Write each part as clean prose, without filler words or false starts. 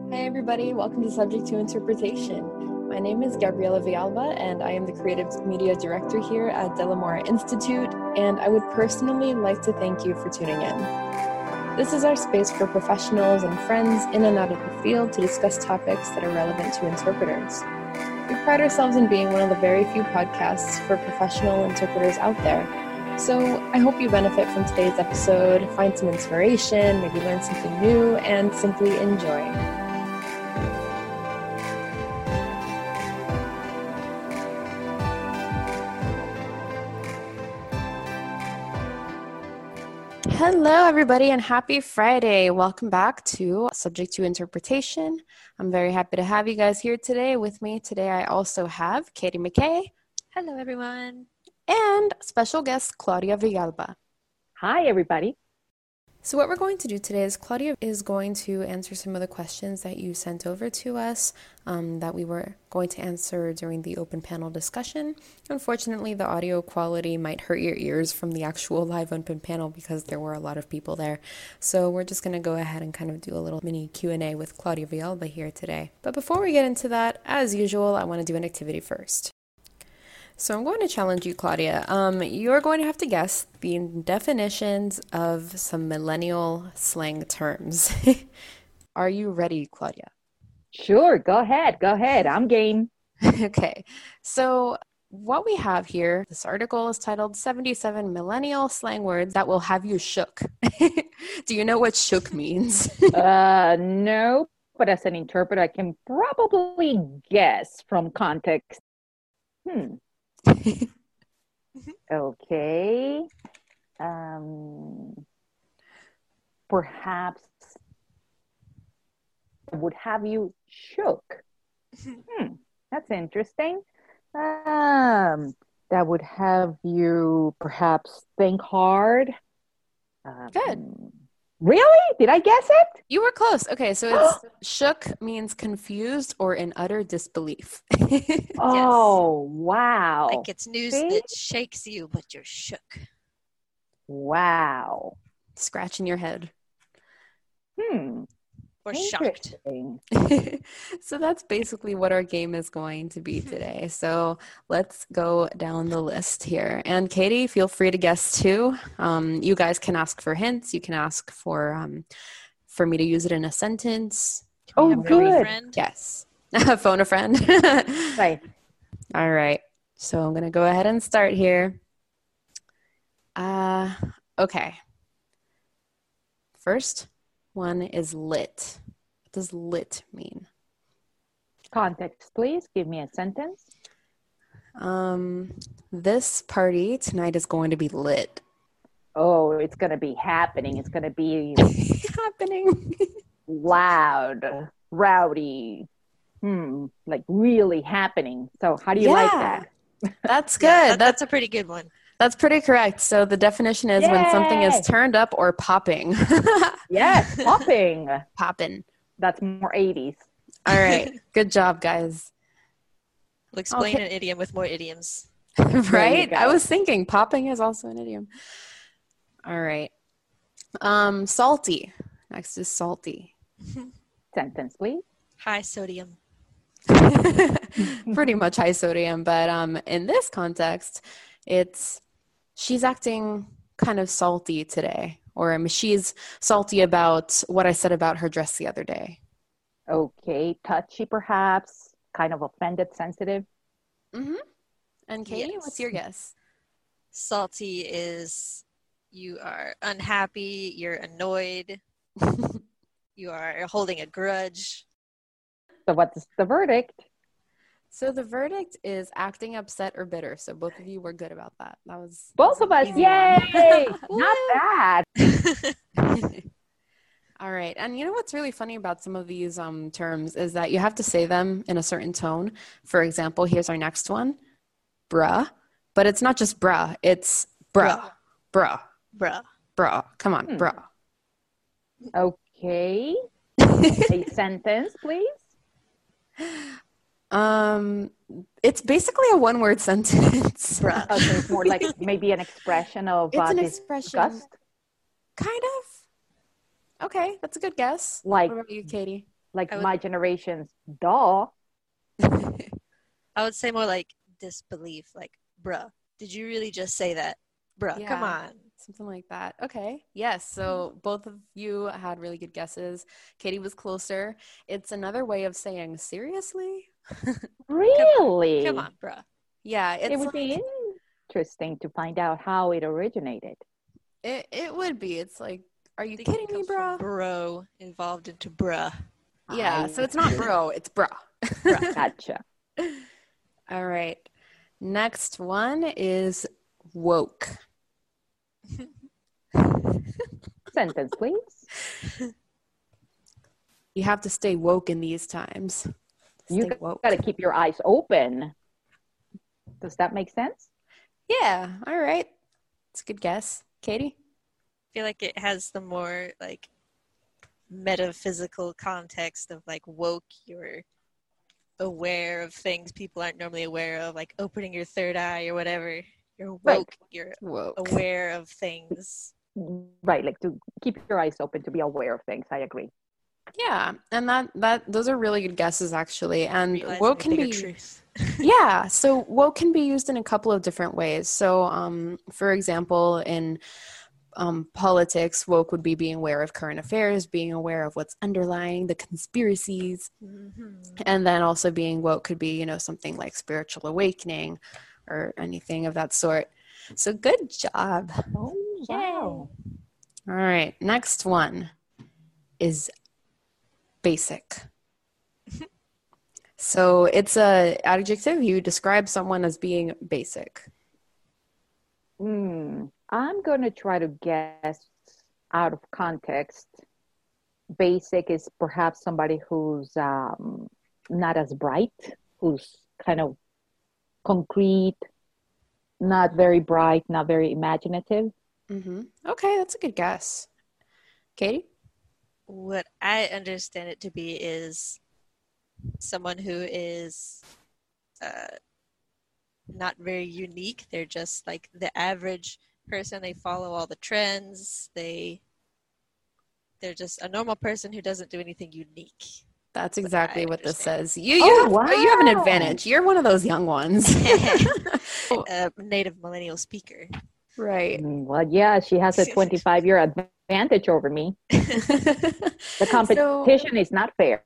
Hi everybody, welcome to Subject to Interpretation. My name is Gabriela Villalba and I am the Creative Media Director here at De La Mora Institute, and I would personally like to thank you for tuning in. This is our space for professionals and friends in and out of the field to discuss topics that are relevant to interpreters. We pride ourselves in being one of the very few podcasts for professional interpreters out there. So I hope you benefit from today's episode, find some inspiration, maybe learn something new, and simply enjoy. Hello, everybody, and happy Friday. Welcome back to Subject to Interpretation. I'm very happy to have you guys here today. With me today, I also have Katie McKay. Hello, everyone. And special guest, Claudia Villalba. Hi, everybody. So what we're going to do today is Claudia is going to answer some of the questions that you sent over to us that we were going to answer during the open panel discussion. Unfortunately, the audio quality might hurt your ears from the actual live open panel because there were a lot of people there. So we're just going to go ahead and kind of do a little mini Q&A with Claudia Villalba here today. But before we get into that, as usual, I want to do an activity first. So I'm going to challenge you, Claudia. You're going to have to guess the definitions of some millennial slang terms. Are you ready, Claudia? Sure, go ahead. I'm game. Okay, so what we have here, this article is titled 77 Millennial Slang Words That Will Have You Shook. Do you know what shook means? No, but as an interpreter, I can probably guess from context. Okay. Perhaps would have you shook. That's interesting. That would have you perhaps think hard. Good. Really? Did I guess it? You were close. Okay, so it's shook means confused or in utter disbelief. Oh, wow. Like it's news that shakes you, but you're shook. Wow. Scratching your head. Or shocked. So that's basically what our game is going to be today. So let's go down the list here. And Katie, feel free to guess too. You guys can ask for hints. You can ask for me to use it in a sentence. Oh, good. Yes. Phone a friend. Right. All right. So I'm going to go ahead and start here. Okay. First one is lit. What does lit mean? Context, please. Give me a sentence. This party tonight is going to be lit. Oh, it's going to be happening. It's going to be happening. Loud, rowdy, like really happening. So how do you like that? That's good. Yeah, that's a pretty good one. That's pretty correct. So the definition is when something is turned up or popping. Yes, popping. Popping. That's more 80s. All right. Good job, guys. We'll explain an idiom with more idioms. Right? I was thinking popping is also an idiom. All right. Salty. Next is salty. Sentence, please. High sodium. Pretty much high sodium, but in this context, it's she's acting kind of salty today, or she's salty about what I said about her dress the other day. Okay, touchy perhaps, kind of offended, sensitive. And Katie, what's your guess? Salty is you are unhappy, you're annoyed, you are holding a grudge. So what's the verdict? So the verdict is acting upset or bitter. So both of you were good about that. That was both of us. Yay! Not bad. All right. And you know what's really funny about some of these terms is that you have to say them in a certain tone. For example, here's our next one. Bruh. But it's not just bruh. It's bruh. Bruh. Bruh. Bruh. Come on, bruh. Okay. A sentence, please. It's basically a one-word sentence. So it's more like maybe an expression of disgust. Kind of. Okay, that's a good guess. Like, what about you, Katie? like I would my generation's duh. I would say more like disbelief, like, bruh, did you really just say that? Bruh, come Yeah, on. something like that. Okay. Yes. So both of you had really good guesses. Katie was closer. It's another way of saying seriously. Come on. Come Really? on, bruh. Yeah, It it's would be like interesting to find out how it originated. it would be. It's like, are I you think kidding it me, comes from bro? bro involved into bruh. Yeah, I so it's not see. bro, it's bra. Bruh. Gotcha. All right. Next one is woke. Sentence, please. You have to stay woke in these times. You Stay woke. got to keep your eyes open. Does that make sense? Yeah, all right. It's a good guess. Katie? I feel like it has the more like metaphysical context of like woke, you're aware of things people aren't normally aware of, like opening your third eye or whatever. You're woke, Right. you're Woke. aware of things. Right, like to keep your eyes open, to be aware of things. I agree. Yeah, and that those are really good guesses actually. And Realizing woke a can bigger be truth. yeah, so woke can be used in a couple of different ways. So for example, in politics, woke would be being aware of current affairs, being aware of what's underlying the conspiracies, and then also being woke could be, something like spiritual awakening or anything of that sort. So good job. Oh, wow. All right, next one is basic. So it's a adjective. You describe someone as being basic. I'm going to try to guess out of context. Basic is perhaps somebody who's not as bright, who's kind of concrete, not very bright, not very imaginative. Okay, that's a good guess. Katie? What I understand it to be is someone who is not very unique. They're just like the average person. They follow all the trends. They're just a normal person who doesn't do anything unique. That's What exactly I what this understand. says. You Oh, you have an wow. advantage. You're one of those young ones. A native millennial speaker. Right. Well, yeah, she has a 25-year advantage over me. The competition is not fair.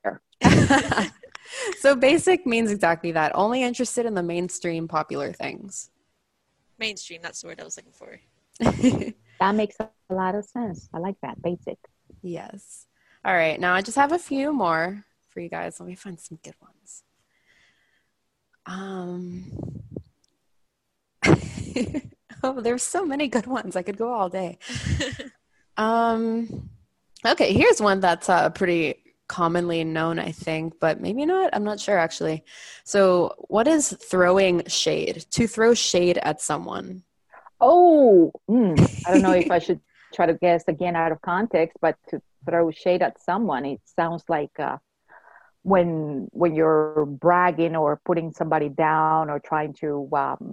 So basic means exactly that. Only interested in the mainstream popular things. Mainstream, that's the word I was looking for. That makes a lot of sense. I like that. Basic. Yes. All right. Now I just have a few more for you guys. Let me find some good ones. Oh, there's so many good ones. I could go all day. Okay, here's one that's pretty commonly known, I think, but maybe not. I'm not sure actually. So, what is throwing shade? To throw shade at someone. Oh, I don't know if I should try to guess again out of context, but to throw shade at someone, it sounds like when you're bragging or putting somebody down or trying to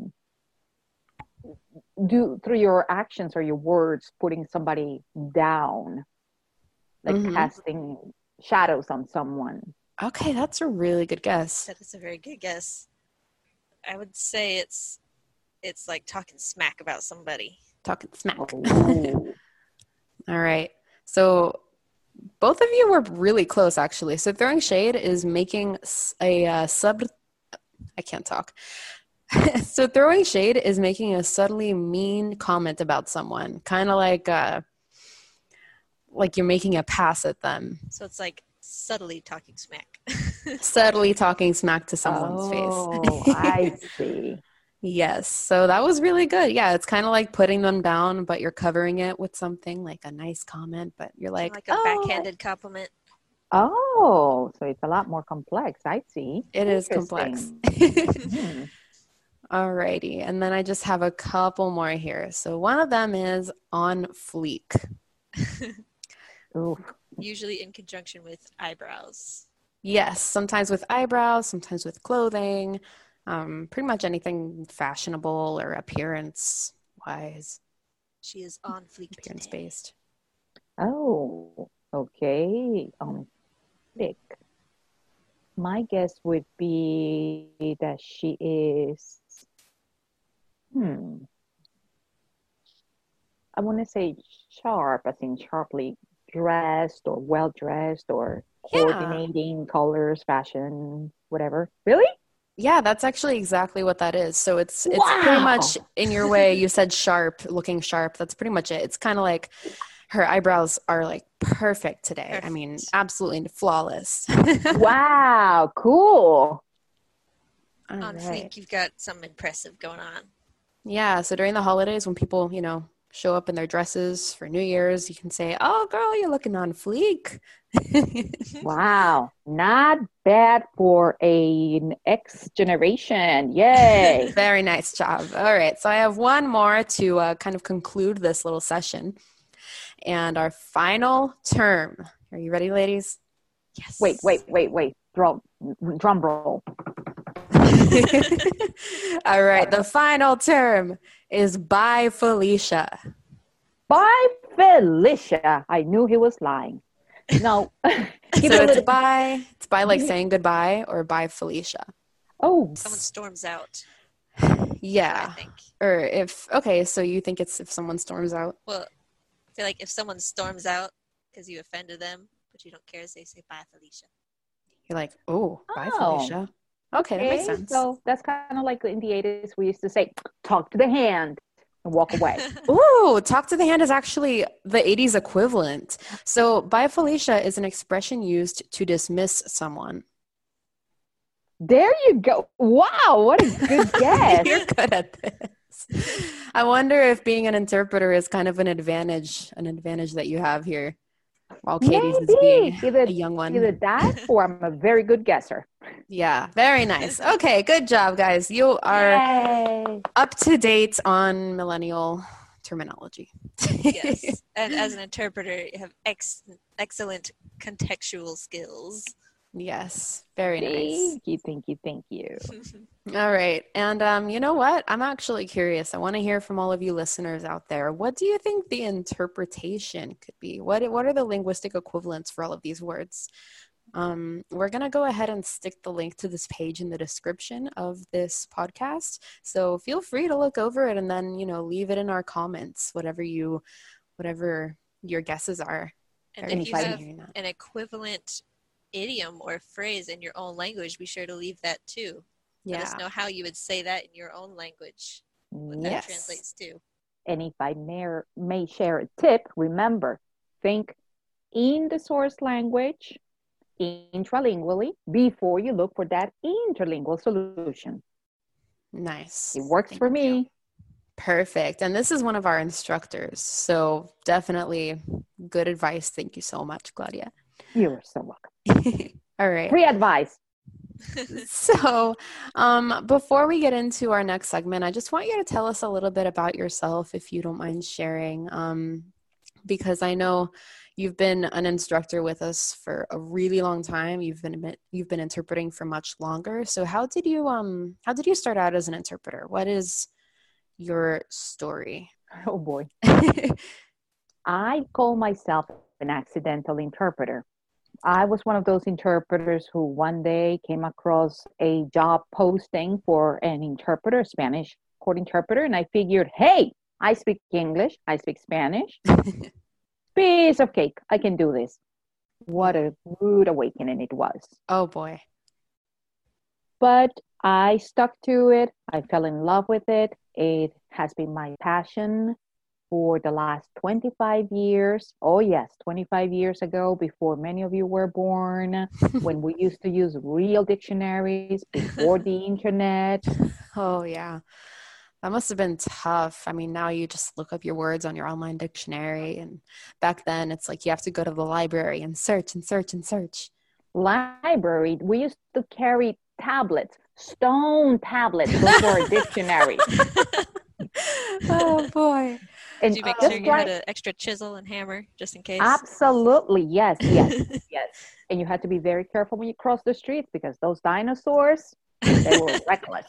do through your actions or your words, putting somebody down, like casting shadows on someone. Okay, that's a really good guess. That is a very good guess. I would say it's like talking smack about somebody. Talking smack. Oh. All right. So both of you were really close, actually. So throwing shade is making a I can't talk. So throwing shade is making a subtly mean comment about someone, kind of like you're making a pass at them. So it's like subtly talking smack. Subtly talking smack to someone's Oh, face. I see. Yes. So that was really good. Yeah, it's kind of like putting them down, but you're covering it with something like a nice comment, but you're like, Like a backhanded compliment. Oh, so it's a lot more complex. I see. It is complex. Alrighty. And then I just have a couple more here. So one of them is on fleek. Oof. Usually in conjunction with eyebrows. Yes, sometimes with eyebrows, sometimes with clothing, pretty much anything fashionable or appearance wise. She is on fleek Appearance today. based. Oh, okay. Thick. My guess would be that she is, I want to say sharp, as in sharply dressed or well dressed or Yeah. coordinating colors, fashion, whatever. Really? Yeah, that's actually exactly what that is. So it's pretty Wow. much in your way. You said sharp, looking sharp. That's pretty much it. It's kind of like her eyebrows are like perfect today. I mean, Perfect. absolutely flawless. Wow. Cool. All On right. fleek, you've got something impressive going on. Yeah, so during the holidays when people, show up in their dresses for New Year's, you can say, "Oh, girl, you're looking on fleek." Wow. Not bad for an X generation. Yay. Very nice job. All right, so I have one more to kind of conclude this little session. And our final term. Are you ready, ladies? Yes. Wait. Drum roll. All right, the final term is bye, Felicia. Bye, Felicia. I knew he was lying. No. Give So it a it's little. bye. It's bye like saying goodbye or bye, Felicia. Oh, Someone storms out. Yeah. I think. Or so you think it's if someone storms out? Well, I feel like if someone storms out because you offended them, but you don't care, they say bye, Felicia. You're like, oh, bye, Oh. Felicia. Okay, that makes sense. So that's kind of like in the 80s, we used to say, talk to the hand and walk away. Ooh, talk to the hand is actually the 80s equivalent. So bye, Felicia is an expression used to dismiss someone. There you go. Wow, what a good guess. You're good at this. I wonder if being an interpreter is kind of an advantage that you have here, while Katie's is being Either, a young one. Either that or I'm a very good guesser. Yeah, very nice. Okay, good job, guys. You are Yay. up to date on millennial terminology. Yes. And as an interpreter, you have excellent contextual skills. Yes, very nice. Thank you. All right. And you know what? I'm actually curious. I want to hear from all of you listeners out there. What do you think the interpretation could be? What are the linguistic equivalents for all of these words? We're going to go ahead and stick the link to this page in the description of this podcast. So feel free to look over it and then, leave it in our comments, whatever your guesses are. And if you have an equivalent idiom or phrase in your own language, be sure to leave that too. Let us know how you would say that in your own language, what that translates to. And if I may share a tip, remember, think in the source language, intralingually, before you look for that interlingual solution. Nice. It works for me. Perfect. And this is one of our instructors. So definitely good advice. Thank you so much, Claudia. You're so welcome. All right. Free advice. So before we get into our next segment, I just want you to tell us a little bit about yourself, if you don't mind sharing, because I know you've been an instructor with us for a really long time. You've been interpreting for much longer. So how did you start out as an interpreter? What is your story? Oh boy. I call myself an accidental interpreter. I was one of those interpreters who one day came across a job posting for an interpreter, Spanish court interpreter, and I figured, hey, I speak English, I speak Spanish. Piece of cake, I can do this. What a rude awakening it was. Oh boy. But I stuck to it. I fell in love with it. It has been my passion for the last 25 years. Oh yes, 25 years ago, before many of you were born, when we used to use real dictionaries, before the internet. Oh yeah. That must have been tough. I mean, now you just look up your words on your online dictionary, and back then it's like you have to go to the library and search and search and search. Library, we used to carry tablets, stone tablets before a dictionary. Oh boy. And did you make sure you had an extra chisel and hammer just in case? Absolutely, yes. And you had to be very careful when you cross the streets because those dinosaurs, they were reckless.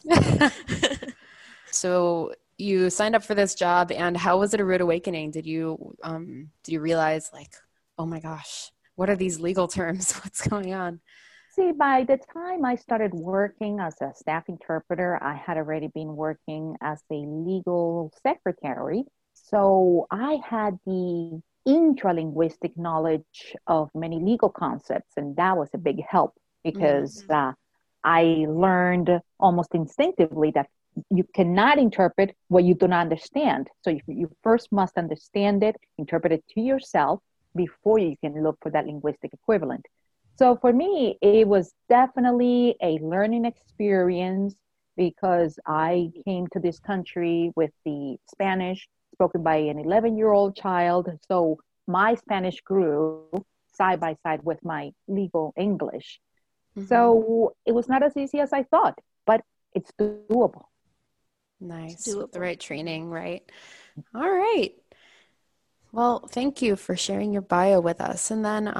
So you signed up for this job, and how was it a rude awakening? Did you realize, like, oh my gosh, what are these legal terms? What's going on? See, by the time I started working as a staff interpreter, I had already been working as a legal secretary. So I had the intralinguistic knowledge of many legal concepts, and that was a big help because Mm-hmm. I learned almost instinctively that you cannot interpret what you do not understand. So you first must understand it, interpret it to yourself before you can look for that linguistic equivalent. So for me, it was definitely a learning experience because I came to this country with the Spanish spoken by an 11-year-old child. So my Spanish grew side by side with my legal English. Mm-hmm. So it was not as easy as I thought, but it's doable. Nice. It's With the doable. right training, right? All right. Well, thank you for sharing your bio with us. And then,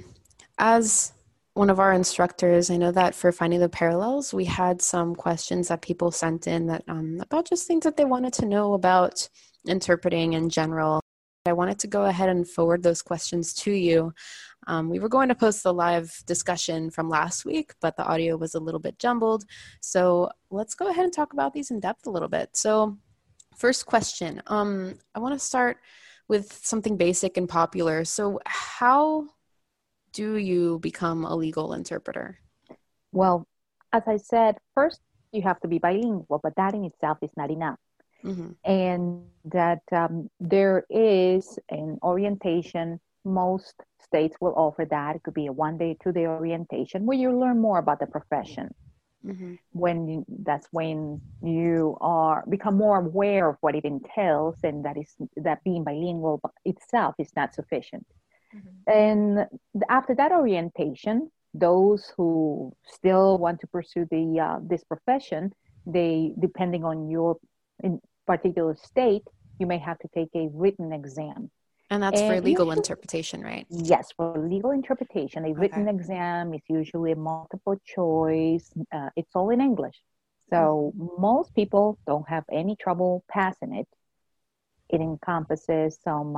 as one of our instructors, I know that for finding the parallels, we had some questions that people sent in that about just things that they wanted to know about interpreting in general. I wanted to go ahead and forward those questions to you. We were going to post the live discussion from last week, but the audio was a little bit jumbled. So let's go ahead and talk about these in depth a little bit. So first question, I want to start with something basic and popular. So how do you become a legal interpreter? Well, as I said, first you have to be bilingual, but that in itself is not enough. Mm-hmm. And that there is an orientation. Most states will offer that. It could be a 1 day, 2 day orientation where you learn more about the profession. Mm-hmm. That's when you are become more aware of what it entails, and that being bilingual itself is not sufficient. Mm-hmm. And after that orientation, those who still want to pursue this profession, they depending on your in particular state, you may have to take a written exam. And that's for And legal usually, interpretation, right? yes, for legal interpretation, a Okay. written exam is usually a multiple choice. It's all in English. So Mm-hmm. most people don't have any trouble passing it. It encompasses some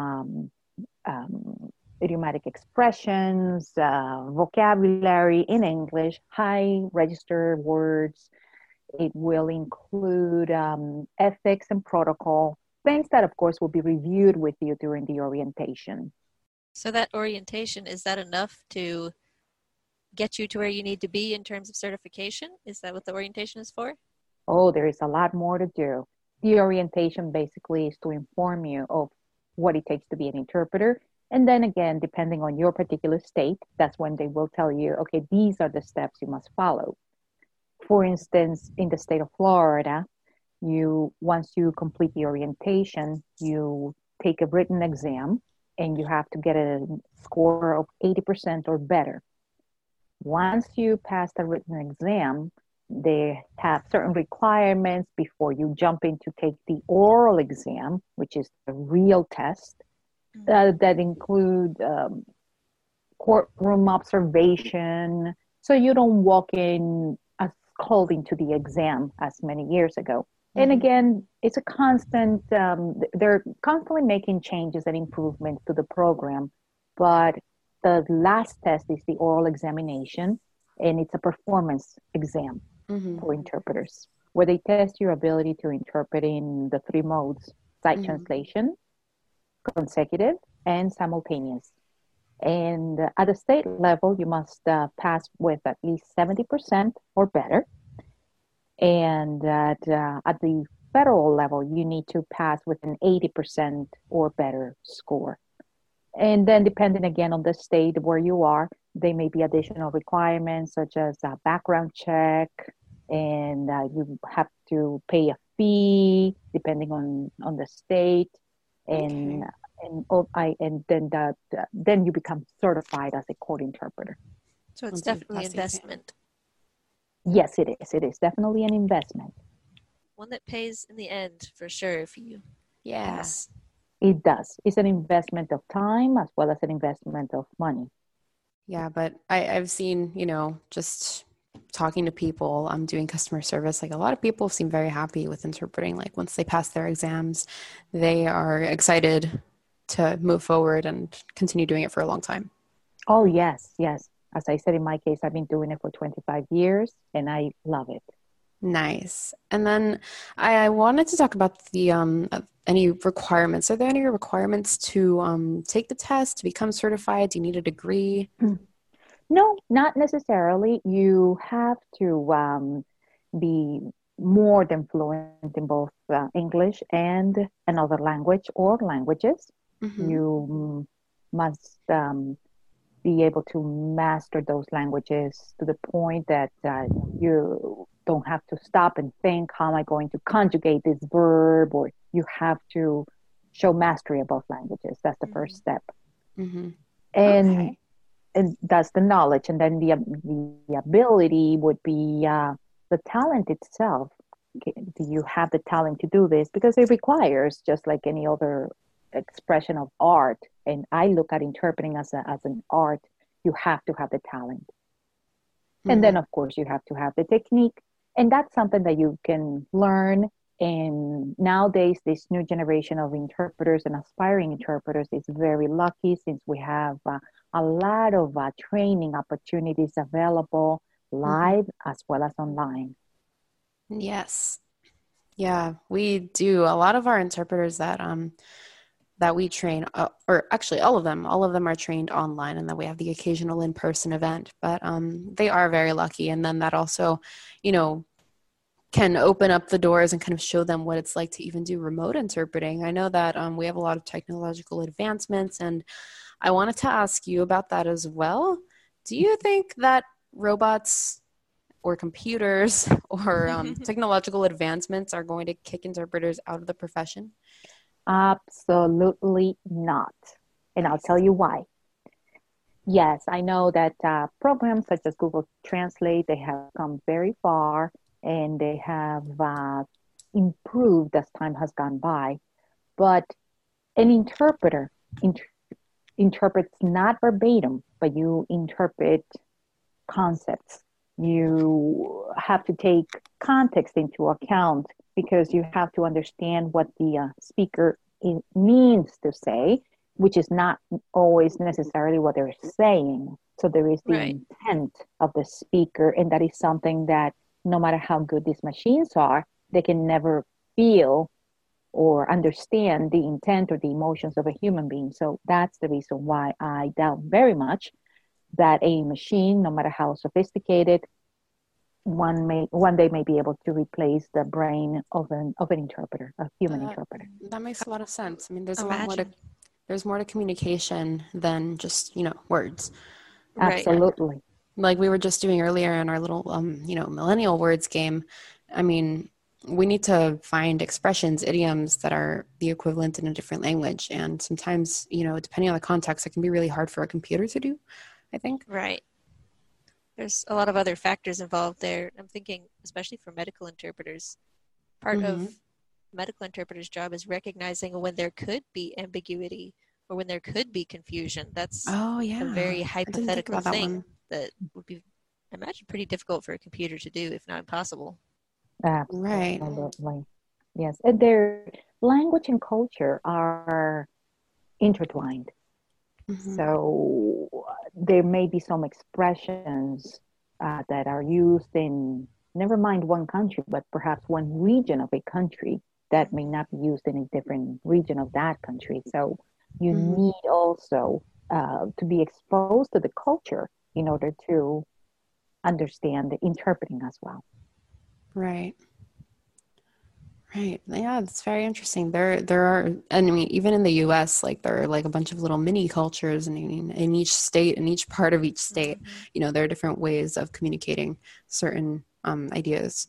idiomatic expressions, vocabulary in English, high register words. It will include ethics and protocol, things that, of course, will be reviewed with you during the orientation. So that orientation, is that enough to get you to where you need to be in terms of certification? Is that what the orientation is for? Oh, there is a lot more to do. The orientation basically is to inform you of what it takes to be an interpreter. And then again, depending on your particular state, that's when they will tell you, okay, these are the steps you must follow. For instance, in the state of Florida, you once you complete the orientation, you take a written exam and you have to get a score of 80% or better. Once you pass the written exam, they have certain requirements before you jump in to take the oral exam, which is the real test, that include courtroom observation. So you don't walk in as cold into the exam as many years ago. And Mm-hmm. again, it's a constant, they're constantly making changes and improvements to the program. But the last test is the oral examination, and it's a performance exam Mm-hmm. for interpreters, where they test your ability to interpret in the three modes: sight Mm-hmm. translation, consecutive, and simultaneous. And at the state level, you must pass with at least 70% or better. And at the federal level, you need to pass with an 80% or better score. And then, depending again on the state where you are, there may be additional requirements such as a background check, and you have to pay a fee depending on the state, and Okay. then you become certified as a court interpreter. So it's Once you definitely pass the exam. investment. Yes, it is. It is definitely an investment. One that pays in the end for sure if you Yeah. pass. It does. It's an investment of time as well as an investment of money. Yeah, but I've seen, just talking to people, I'm doing customer service, like a lot of people seem very happy with interpreting. Like once they pass their exams, they are excited to move forward and continue doing it for a long time. Oh, yes, yes. as I said, in my case, I've been doing it for 25 years and I love it. Nice. And then I wanted to talk about the any requirements. Are there any requirements to take the test to become certified? Do you need a degree? No, not necessarily. You have to be more than fluent in both English and another language or languages. Mm-hmm. You must be able to master those languages to the point that you don't have to stop and think, how am I going to conjugate this verb? Or you have to show mastery of both languages. That's the first step. Mm-hmm. And Okay. and that's the knowledge, and then the ability would be the talent itself. Do you have the talent to do this? Because it requires, just like any other expression of art, and I look at interpreting as an art, you have to have the talent, and Mm-hmm. then of course you have to have the technique, and that's something that you can learn. And nowadays, this new generation of interpreters and aspiring interpreters is very lucky, since we have a lot of training opportunities available Mm-hmm. live as well as online. Yes. Yeah, we do. A lot of our interpreters that we train, or actually all of them are trained online, and then we have the occasional in-person event. But they are very lucky, and then that also, you know, can open up the doors and kind of show them what it's like to even do remote interpreting. I know that we have a lot of technological advancements, and I wanted to ask you about that as well. Do you think that robots or computers or technological advancements are going to kick interpreters out of the profession? Absolutely not. And I'll Nice. tell you why. Yes, I know that programs such as Google Translate, they have come very far, and they have improved as time has gone by. But an interpreter inter- interprets not verbatim, but you interpret concepts. You have to take context into account, because you have to understand what the speaker means to say, which is not always necessarily what they're saying. So there is the Right. intent of the speaker, and that is something that no matter how good these machines are, they can never feel or understand the intent or the emotions of a human being. So that's the reason why I doubt very much that a machine, no matter how sophisticated, one day may be able to replace the brain of an interpreter, a human That interpreter. that makes a lot of sense. I mean, Imagine. there's more to communication than just, words. Right. And Absolutely. like we were just doing earlier in our little millennial words game. I mean, we need to find expressions, idioms that are the equivalent in a different language. And sometimes, depending on the context, it can be really hard for a computer to do, I think. Right. There's a lot of other factors involved there. I'm thinking, especially for medical interpreters, part of Mm-hmm. medical interpreter's job is recognizing when there could be ambiguity or when there could be confusion. That's Oh, a yeah. very I didn't think hypothetical about that thing one. that would be, I imagine, pretty difficult for a computer to do, if not impossible. Right. Absolutely. Yes. And their language and culture are intertwined. Mm-hmm. So there may be some expressions that are used in, never mind one country, but perhaps one region of a country that may not be used in a different region of that country. So you Mm-hmm. need also to be exposed to the culture in order to understand the interpreting as well. Right. Right. Yeah, it's very interesting. There are, and I mean, even in the US, like there are like a bunch of little mini cultures, and I mean, in each state, in each part of each state, Mm-hmm. there are different ways of communicating certain ideas.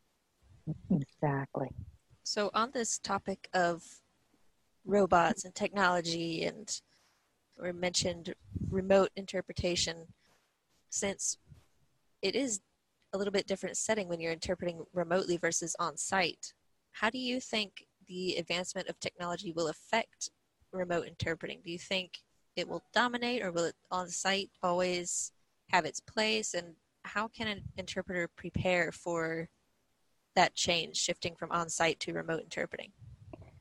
Exactly. So, on this topic of robots and technology, and we mentioned remote interpretation, since it is a little bit different setting when you're interpreting remotely versus on site. How do you think the advancement of technology will affect remote interpreting? Do you think it will dominate, or will it on site always have its place? And how can an interpreter prepare for that change, shifting from on site to remote interpreting?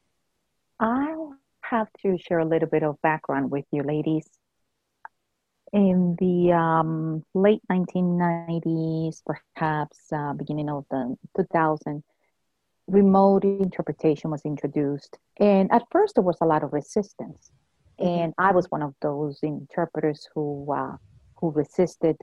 I'll have to share a little bit of background with you, ladies. In the late 1990s, perhaps beginning of the 2000, remote interpretation was introduced. And at first, there was a lot of resistance. Mm-hmm. And I was one of those interpreters who resisted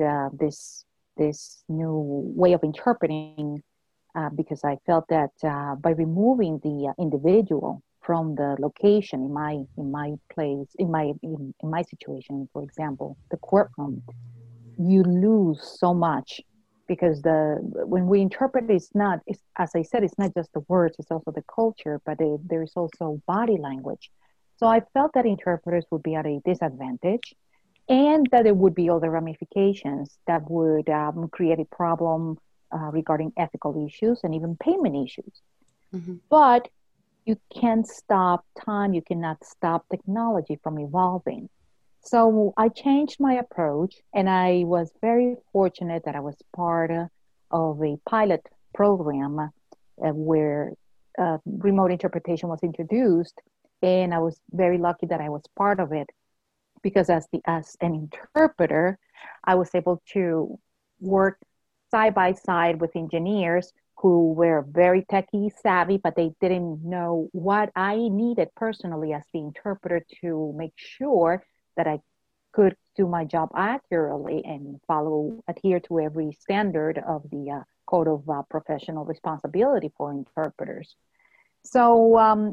this new way of interpreting because I felt that by removing the individual from the location in my place in my situation, for example, the courtroom, you lose so much because the when we interpret it's, as I said, it's not just the words, it's also the culture, but there's also body language. So I felt that interpreters would be at a disadvantage and that there would be other ramifications that would create a problem regarding ethical issues and even payment issues. Mm-hmm. But you can't stop time, you cannot stop technology from evolving. So I changed my approach, and I was very fortunate that I was part of a pilot program where remote interpretation was introduced, and I was very lucky that I was part of it because as an interpreter, I was able to work side by side with engineers who were very techie savvy, but they didn't know what I needed personally as the interpreter to make sure that I could do my job accurately and adhere to every standard of the Code of Professional Responsibility for interpreters. So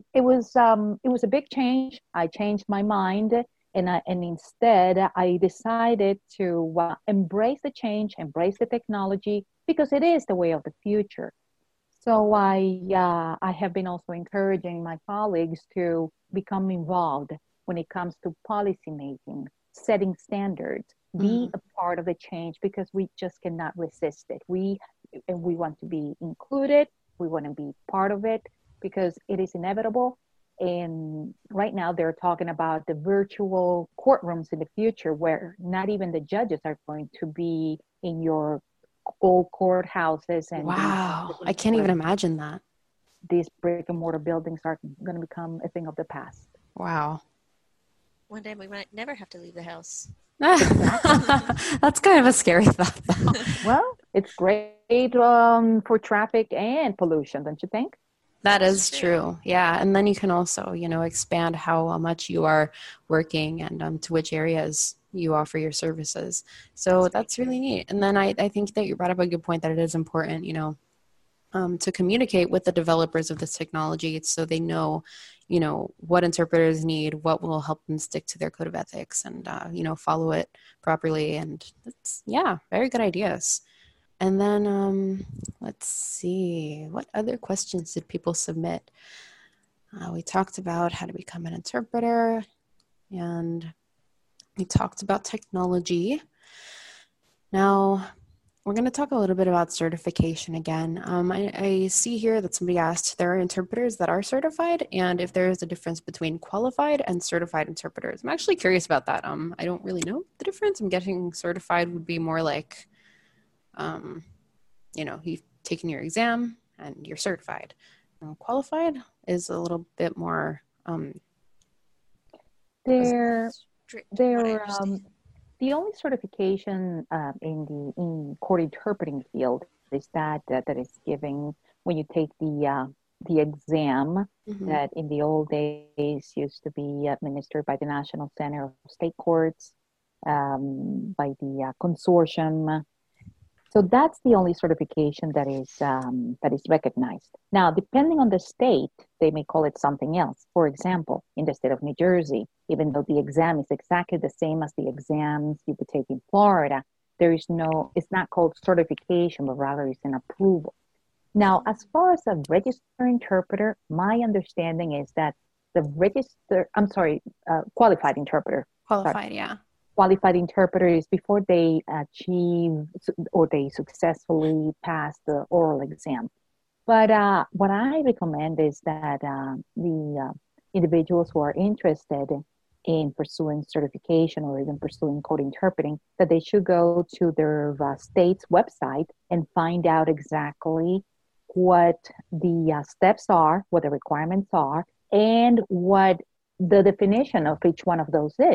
it was a big change. I changed my mind, and instead I decided to embrace the change, embrace the technology because it is the way of the future. So I have been also encouraging my colleagues to become involved when it comes to policy making, setting standards, Mm-hmm. be a part of the change because we just cannot resist it. We want to be included, we want to be part of it because it is inevitable. And right now they're talking about the virtual courtrooms in the future where not even the judges are going to be in your old courthouses and Wow, I can't even imagine that. these brick and mortar buildings are going to become a thing of the past. Wow. One day we might never have to leave the house. That's kind of a scary thought, though. Well, it's great for traffic and pollution, don't you think? That is true. Yeah. And then you can also, expand how much you are working and to which areas you offer your services. So that's really neat. And then I think that you brought up a good point that it is important, to communicate with the developers of this technology so they know, what interpreters need, what will help them stick to their code of ethics and, follow it properly. And that's, very good ideas. And then let's see, what other questions did people submit? We talked about how to become an interpreter, and we talked about technology. Now, we're going to talk a little bit about certification again. I see here that somebody asked, there are interpreters that are certified, and if there is a difference between qualified and certified interpreters. I'm actually curious about that. I don't really know the difference. I'm guessing certified would be more like you've taken your exam and you're certified. Qualified is a little bit more. They're Strict, the only certification in court interpreting field is that is given when you take the exam that in the old days used to be administered by the National Center of State Courts, by the consortium. So that's the only certification that is recognized. Now, depending on the state, they may call it something else. For example, in the state of New Jersey, even though the exam is exactly the same as the exams you would take in Florida, it's not called certification, but rather it's an approval. Now, as far as a registered interpreter, my understanding is that qualified interpreter. Qualified, yeah. Qualified interpreter is before they achieve or they successfully pass the oral exam. But what I recommend is that the individuals who are interested in pursuing certification or even pursuing code interpreting, that they should go to their state's website and find out exactly what the steps are, what the requirements are, and what the definition of each one of those is.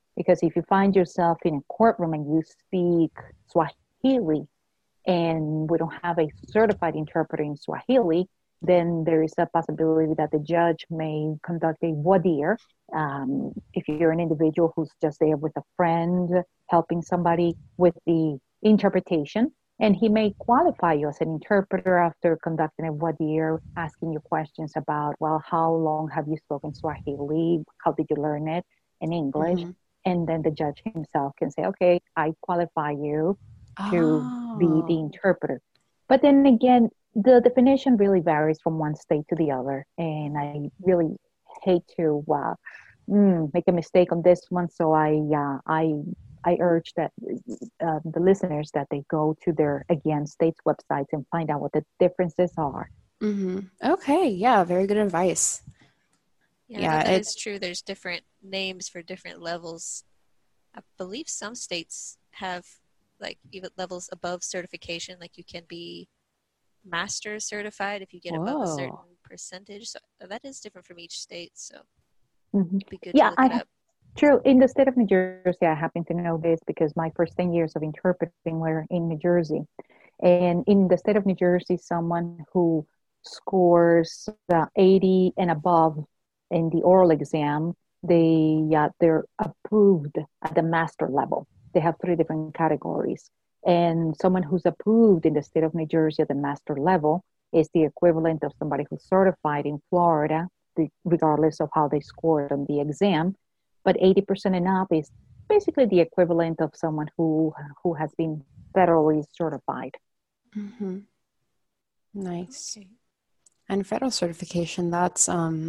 Because if you find yourself in a courtroom and you speak Swahili and we don't have a certified interpreter in Swahili, then there is a possibility that the judge may conduct a voir dire. If you're an individual who's just there with a friend, helping somebody with the interpretation, and he may qualify you as an interpreter after conducting a voir dire, asking you questions about, well, how long have you spoken Swahili? How did you learn it in English? Mm-hmm. And then the judge himself can say, okay, I qualify you to be the Oh. interpreter. But then again, the definition really varies from one state to the other. And I really hate to make a mistake on this one. So I urge that the listeners that they go to their, again, states' websites and find out what the differences are. Mm-hmm. Okay. Yeah. Very good advice. Yeah, no, that is true. There's different names for different levels. I believe some states have like even levels above certification, like you can be master certified if you get above a certain percentage. So that is different from each state. So it'd be good to look it up. True. In the state of New Jersey, I happen to know this because my first 10 years of interpreting were in New Jersey. And in the state of New Jersey, someone who scores 80 and above in the oral exam, they're approved at the master level. They have 3 different categories. And someone who's approved in the state of New Jersey at the master level is the equivalent of somebody who's certified in Florida, regardless of how they scored on the exam. But 80% and up is basically the equivalent of someone who has been federally certified. Mm-hmm. Nice. Okay. And federal certification, that's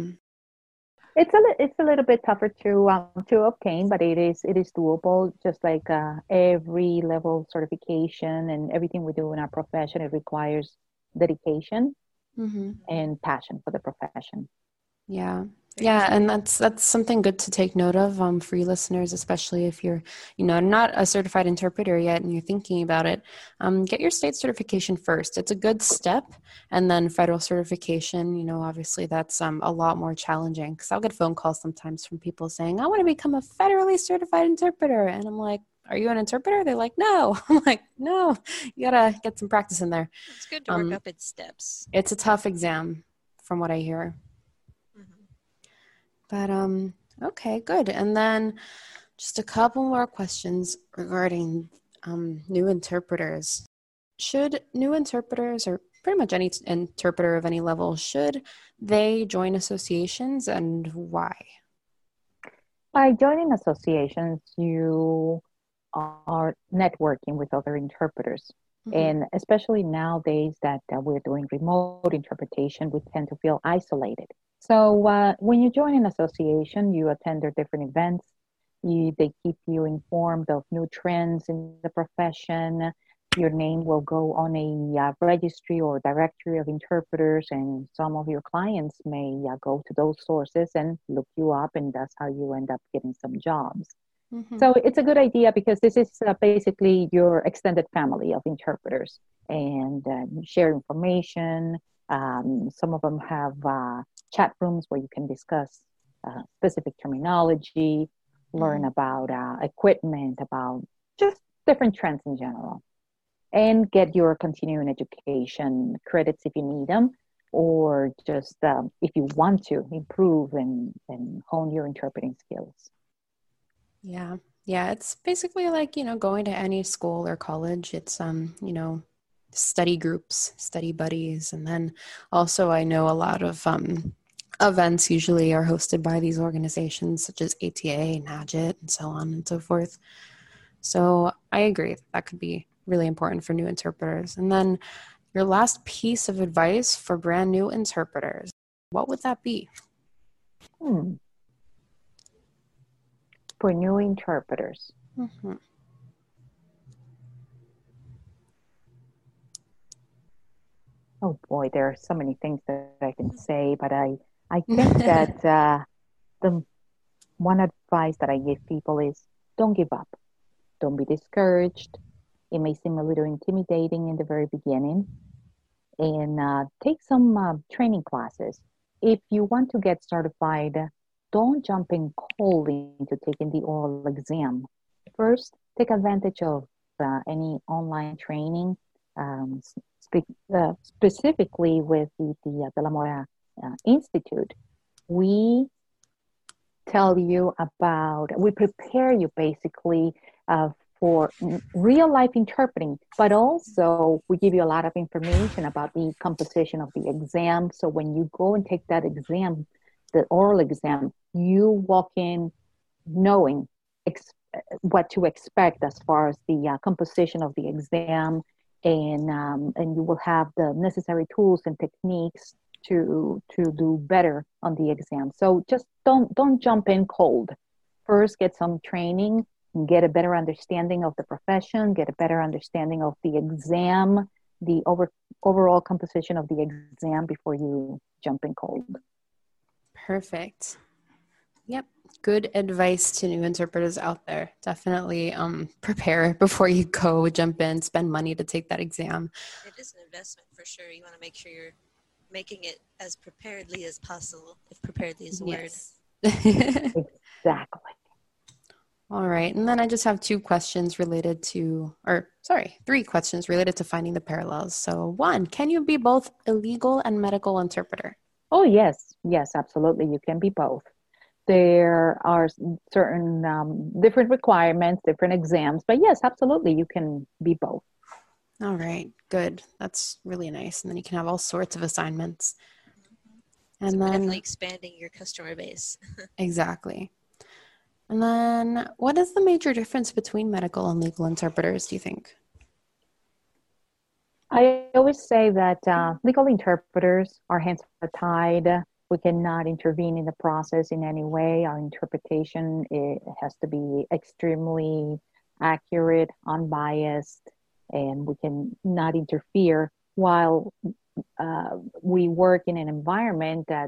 it's a little bit tougher to obtain, but it is doable. Just like every level certification and everything we do in our profession, it requires dedication and passion for the profession. Yeah. Yeah, and that's something good to take note of for you listeners, especially if you're, not a certified interpreter yet and you're thinking about it. Get your state certification first. It's a good step, and then federal certification. Obviously that's a lot more challenging because I'll get phone calls sometimes from people saying, "I want to become a federally certified interpreter," and I'm like, "Are you an interpreter?" They're like, "No." I'm like, "No, you gotta get some practice in there." It's good to work up its steps. It's a tough exam, from what I hear. But, okay, good. And then just a couple more questions regarding new interpreters. Should new interpreters, or pretty much any interpreter of any level, should they join associations, and why? By joining associations, you are networking with other interpreters. And especially nowadays that we're doing remote interpretation, we tend to feel isolated. So when you join an association, you attend their different events. They keep you informed of new trends in the profession. Your name will go on a registry or directory of interpreters, and some of your clients may go to those sources and look you up, and that's how you end up getting some jobs. So it's a good idea because this is basically your extended family of interpreters, and share information. Some of them have chat rooms where you can discuss specific terminology, learn about equipment, about just different trends in general, and get your continuing education credits if you need them, or just if you want to improve and hone your interpreting skills. Yeah. Yeah. It's basically like, going to any school or college. It's, study groups, study buddies. And then also I know a lot of events usually are hosted by these organizations such as ATA, NAJIT, and so on and so forth. So I agree that could be really important for new interpreters. And then your last piece of advice for brand new interpreters, what would that be? For new interpreters. Oh boy, there are so many things that I can say, but I think that the one advice that I give people is don't give up. Don't be discouraged. It may seem a little intimidating in the very beginning, and take some training classes. If you want to get certified don't jump in cold into taking the oral exam. First, take advantage of any online training, specifically with the De La Mora Institute. We we prepare you basically for real life interpreting, but also we give you a lot of information about the composition of the exam. So when you go and take that exam, the oral exam, you walk in knowing what to expect as far as the composition of the exam, and you will have the necessary tools and techniques to do better on the exam. So just don't jump in cold. First, get some training, get a better understanding of the profession, get a better understanding of the exam, the overall composition of the exam before you jump in cold. Perfect. Yep. Good advice to new interpreters out there. Definitely prepare before you go, jump in, spend money to take that exam. It is an investment for sure. You want to make sure you're making it as preparedly as possible, if preparedly is a word. Exactly. All right. And then I just have three questions related to finding the parallels. So 1, can you be both a legal and medical interpreter? Oh, yes. Yes, absolutely. You can be both. There are certain different requirements, different exams, but yes, absolutely. You can be both. All right, good. That's really nice. And then you can have all sorts of assignments. And so then definitely expanding your customer base. Exactly. And then what is the major difference between medical and legal interpreters, do you think? I always say that legal interpreters, our hands are tied. We cannot intervene in the process in any way. Our interpretation, it has to be extremely accurate, unbiased, and we can not interfere while we work in an environment that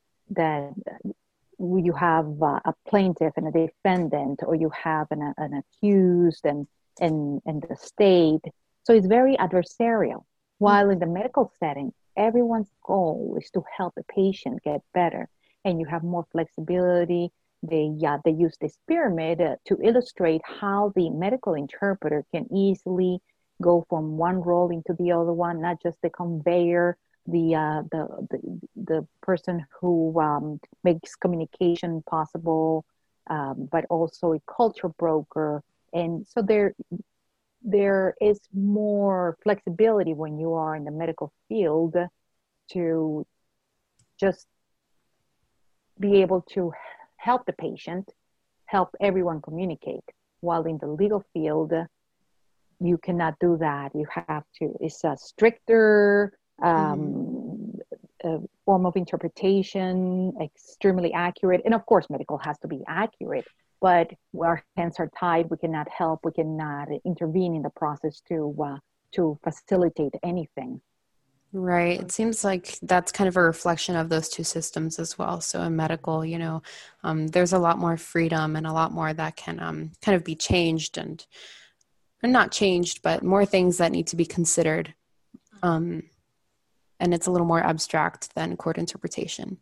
you have a plaintiff and a defendant, or you have an accused and the state. So it's very adversarial. While in the medical setting, everyone's goal is to help the patient get better, and you have more flexibility. They use this pyramid to illustrate how the medical interpreter can easily go from one role into the other one, not just the conveyor, the person who makes communication possible, but also a culture broker. And so there is more flexibility when you are in the medical field to just be able to help the patient, help everyone communicate. While in the legal field, you cannot do that. You have to, it's a stricter form of interpretation, extremely accurate. And of course, medical has to be accurate, but our hands are tied. We cannot help. We cannot intervene in the process to facilitate anything. Right. It seems like that's kind of a reflection of those two systems as well. So in medical, there's a lot more freedom and a lot more that can kind of be changed and not changed, but more things that need to be considered. And it's a little more abstract than court interpretation.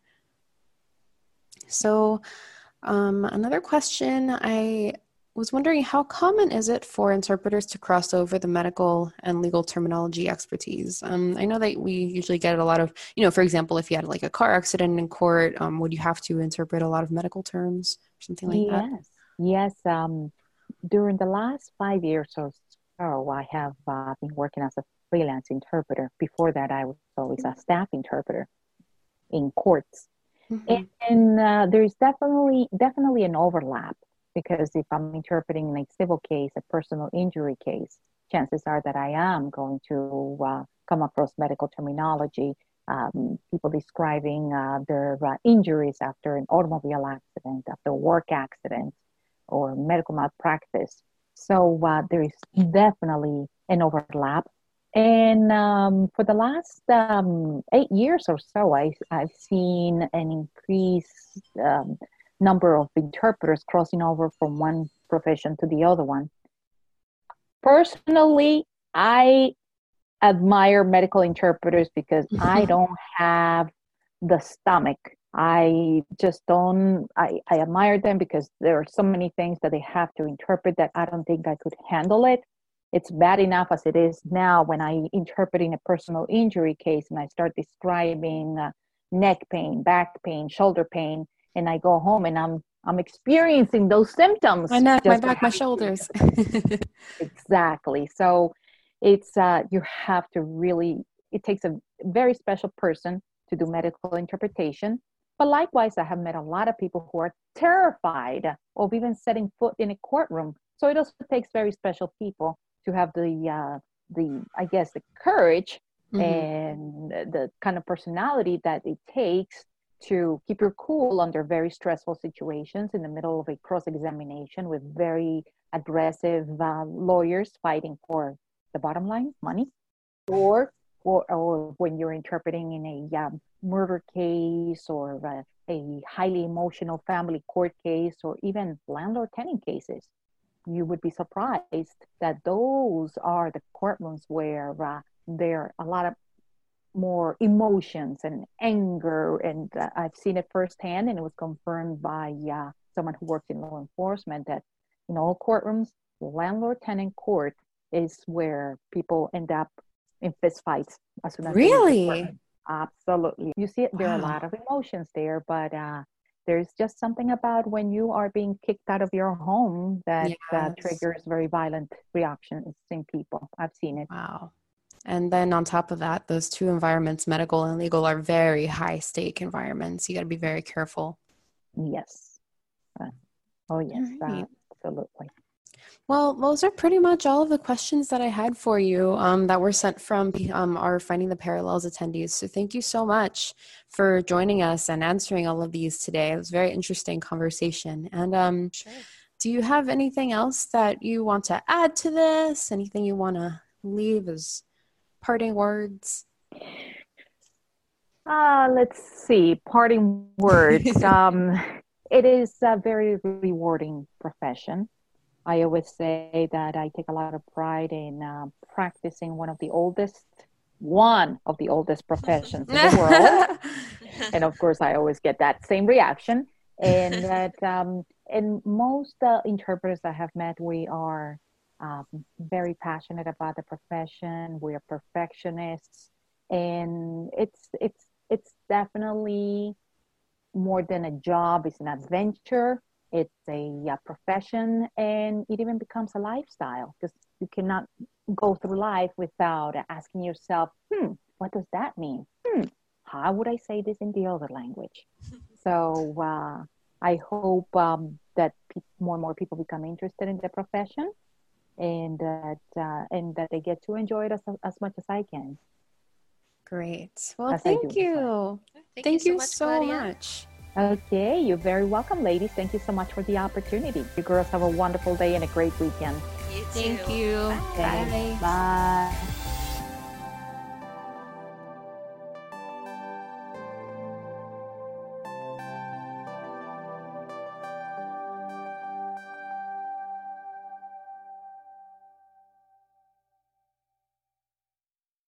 So another question, I was wondering, how common is it for interpreters to cross over the medical and legal terminology expertise? I know that we usually get a lot of, for example, if you had like a car accident in court, would you have to interpret a lot of medical terms or something like that? Yes. During the last 5 years or so, I have been working as a freelance interpreter. Before that, I was always a staff interpreter in courts. Mm-hmm. And there's definitely an overlap, because if I'm interpreting a civil case, a personal injury case, chances are that I am going to come across medical terminology, people describing their injuries after an automobile accident, after a work accident, or medical malpractice. So there is definitely an overlap. And for the last 8 years or so, I've seen an increased number of interpreters crossing over from one profession to the other one. Personally, I admire medical interpreters because I don't have the stomach. I just don't, I admire them because there are so many things that they have to interpret that I don't think I could handle it. It's bad enough as it is now when I interpret in a personal injury case and I start describing neck pain, back pain, shoulder pain, and I go home and I'm experiencing those symptoms. My neck, my back, my shoulders. Exactly. So it's you have to really, it takes a very special person to do medical interpretation. But likewise, I have met a lot of people who are terrified of even setting foot in a courtroom. So it also takes very special people to have the I guess the courage and the kind of personality that it takes to keep your cool under very stressful situations in the middle of a cross-examination with very aggressive lawyers fighting for the bottom line, money, or when you're interpreting in a murder case or a highly emotional family court case or even landlord-tenant cases. You would be surprised that those are the courtrooms where there are a lot of more emotions and anger, and I've seen it firsthand, and it was confirmed by someone who works in law enforcement that in all courtrooms, landlord-tenant court is where people end up in fist fights as soon as really. Absolutely. You see, there are a lot of emotions there, but there's just something about when you are being kicked out of your home that triggers very violent reactions in people. I've seen it. Wow. And then on top of that, those two environments, medical and legal, are very high stake environments. You got to be very careful. Yes. Oh, yes, Right. absolutely. Well, those are pretty much all of the questions that I had for you that were sent from our Finding the Parallels attendees. So thank you so much for joining us and answering all of these today. It was a very interesting conversation. And Sure. do you have anything else that you want to add to this? Anything you want to leave as parting words? Let's see. Parting words. It is a very rewarding profession. I always say that I take a lot of pride in practicing one of the oldest professions in the world. And of course, I always get that same reaction. And that, and most interpreters I have met, we are very passionate about the profession. We are perfectionists, and it's definitely more than a job. It's an adventure. It's a profession, and it even becomes a lifestyle because you cannot go through life without asking yourself, what does that mean? How would I say this in the other language? So I hope that more and more people become interested in the profession, and that they get to enjoy it as much as I can. Great. Well, thank you. Thank you so much. Okay, you're very welcome, ladies. Thank you so much for the opportunity. You girls have a wonderful day and a great weekend. You too. Thank you. Bye. Bye.